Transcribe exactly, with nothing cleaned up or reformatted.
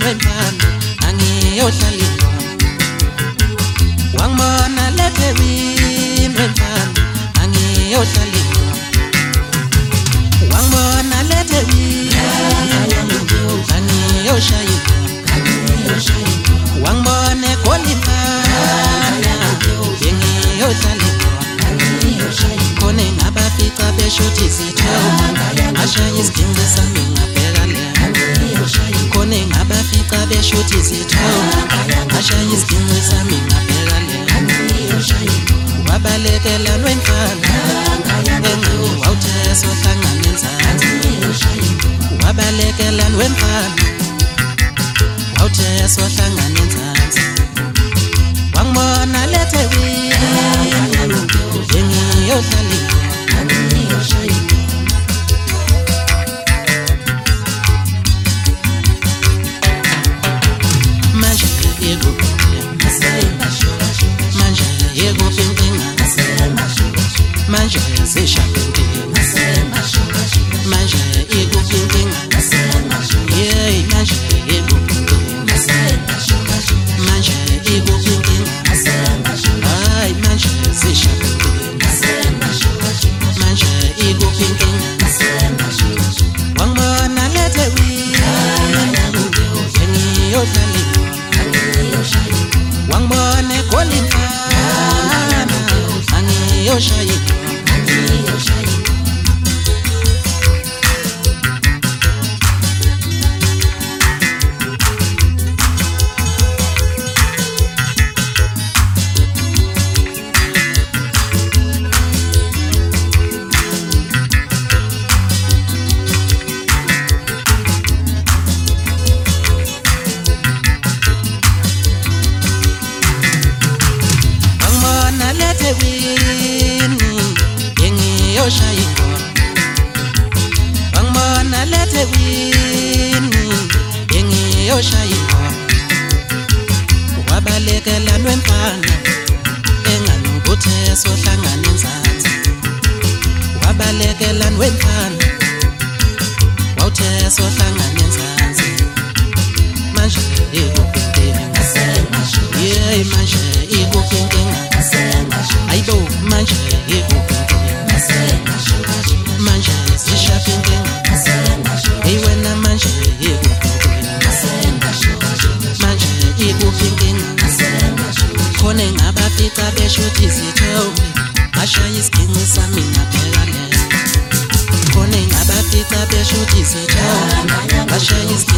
wemfana angiyohlala wangibona leThekwini wemfana angiyohlala wangibona leThekwini angiyoshaya wangibona eGolifana angiyohlala khona ngabafica beshuthi izithombe ngashaya isidingo sami ngabheka le khona ngabafica beshuthi izithombe ngashaya isidingo sami ngabheka le wabalekela wemfana engqini wawuthesa ohlangana enzansi wabalekela wemfana wawuthesa ohlangana enzansi wangibona leThekwini engiyohlala manje yekuphi manje yekuphi inkinga manje zishaphi manje yekuphi inkinga yeah manje yekuphi inkinga manje yekuphi inkinga ay manje zishaphi manje yekuphi inkinga wangibona leThekwini engiyohlala wangibona eGolifana angiyoshaya leThekwini engiyoshaya wangibona leThekwini engiyoshaya wabalekela wemfana enganokuthesa ohlangana enzansi wabalekela wemfana wawuthesa ohlangana enzansi manje yekuphi inkinga yeah manje yekuphi inkinga ayibo manje yekuphi inkinga manje zishaphi inkinga hey wena manje yekuphi inkinga manje yekuphi inkinga khona ngabafica beshuthi izithombe ngashaya isidingo sami ngabheka le khona ngabafica beshuthi izithombe ngashaya